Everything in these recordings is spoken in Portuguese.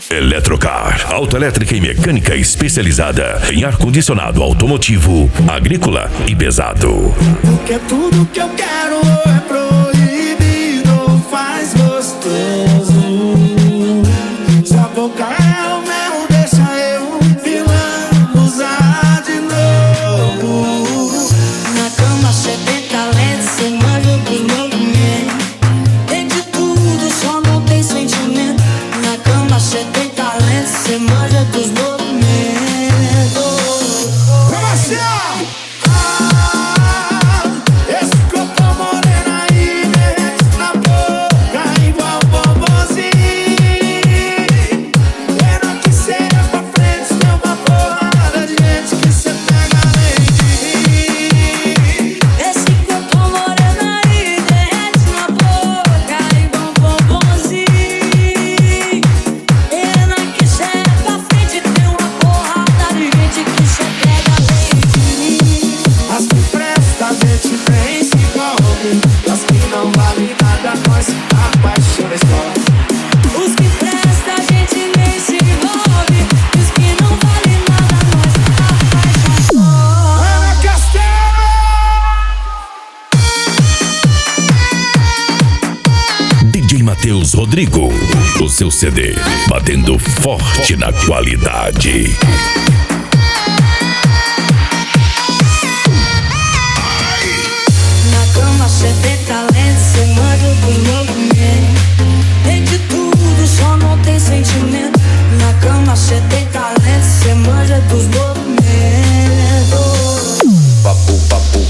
Eletrocar, autoelétrica e mecânica especializada em ar-condicionado automotivo, agrícola e pesado. Porque tudo que eu quero é proibido, faz gostoso. Se a boca é o mel, deixa eu vilão usar de novo. Na cama cê tem talento, cê manja dos movimentos. Tem de tudo, só não tem sentimento. Na cama cê tem talento, cê manja dos movimentos. Esse corpo moreno aí derrete na boca igual bombonzinho. Pena que cê é pra frente, tem uma porrada de gente que cê pega além de mim. Esse corpo moreno aí derrete na boca igual bombonzinho. Pena que cê é pra frente, tem uma porrada de gente que cê pega além de mim. As que presta a gente vem se envolve, as que não vale nada nós apaixona escola. Os que prestam a gente nem se envolve, os que não valem nada nós apaixona. Ana Castelo! DJ Matheus Rodrigo, o seu CD, batendo forte na qualidade. Na cama cê tem talento, cê manja dos movimentos. Tem de tudo, só não tem sentimento. Na cama cê tem talento, cê manja dos movimentos. Papo, papo.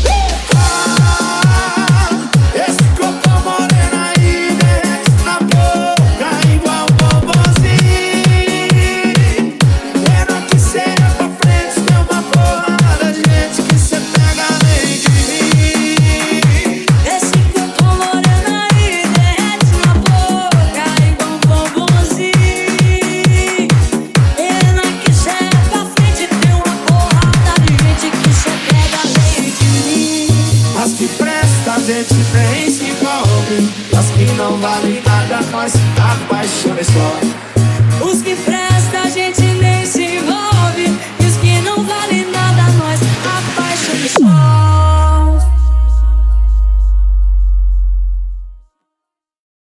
Esse corpo moreno aí derrete na boca igual bombonzinho. Pena que cê é pra frente, tem uma porrada de gente que cê pega além de mim. Esse corpo moreno aí derrete na boca igual bombonzinho. Pena que cê é pra frente, tem uma porrada de gente que cê pega além de mim. As que presta a gente vem se envolve, as que não vale nada nós apaixona escola.